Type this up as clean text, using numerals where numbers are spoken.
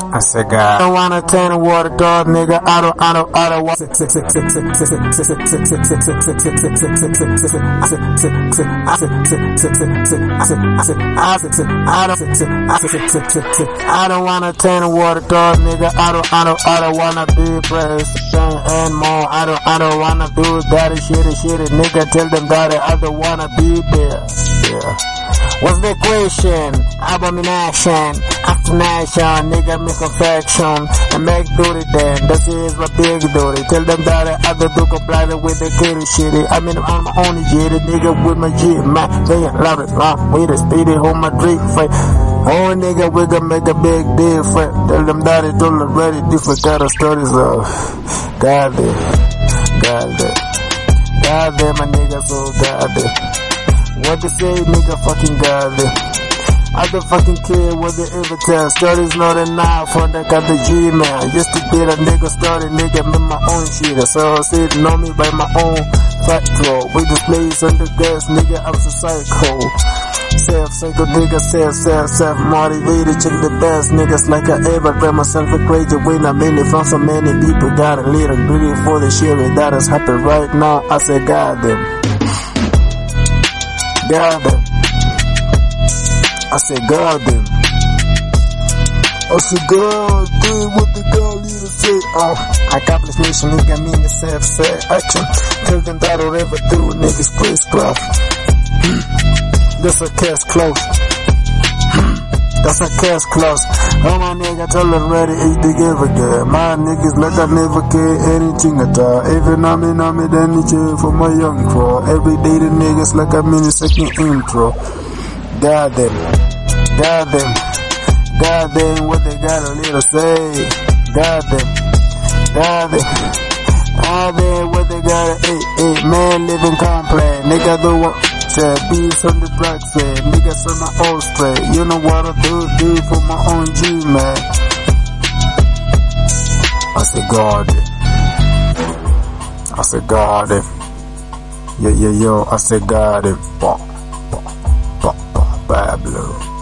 I said, God, I don't wanna turn the water dog, nigga. I don't want I don't wanna turn the water dog, nigga. I don't wanna be president and more. I don't wanna do that shitty, nigga. Tell them that I don't wanna be there. Yeah. What's the equation? Abomination, afternoon, nigga, make affection, and make duty then. This is my big duty. Tell them that I do comply with the kitty shitty. I mean, I'm my only jitty, nigga, with my G, man. They love it, long, with a speedy, hold my drink fight. Oh, nigga, we gonna make a big difference. Tell them that it's already different kind of stories of goddamn, my nigga, so goddamn. What they say, nigga, fucking goddamn. I don't fucking care what they ever tell. Story's not enough for the got the G-man. Used to be a nigga story, nigga, make my own shit. So sitting on me by my own factor. With the place on the gas, nigga, I'm so psycho. Self-psycho, nigga, self-motivated. Check the best niggas like I ever grab myself a crazy win. I'm in it from so many people. Got a little greedy for the shit that is happening right now. I said, goddamn. Goddamn. I said, goddamn. I said, goddamn, what the God leader say? Accomplish mission, nigga, mean the self-set action. Tell them that I'll ever do, niggas, please cloth. That's a case close. That's a case close. Oh, my nigga, tell them ready, eat together, girl. My niggas like I never care anything at all. Even on me, then it's for my young crow. Every day the niggas like I'm in a second intro. Goddamn, what they got a little say. Goddamn, what they got a eight man living complex. Nigga do what, say, beats on the drugs, say, niggas on my old spray. You know what I do for my own G, man. I said, goddamn. Yo, I said, goddamn. Pablo.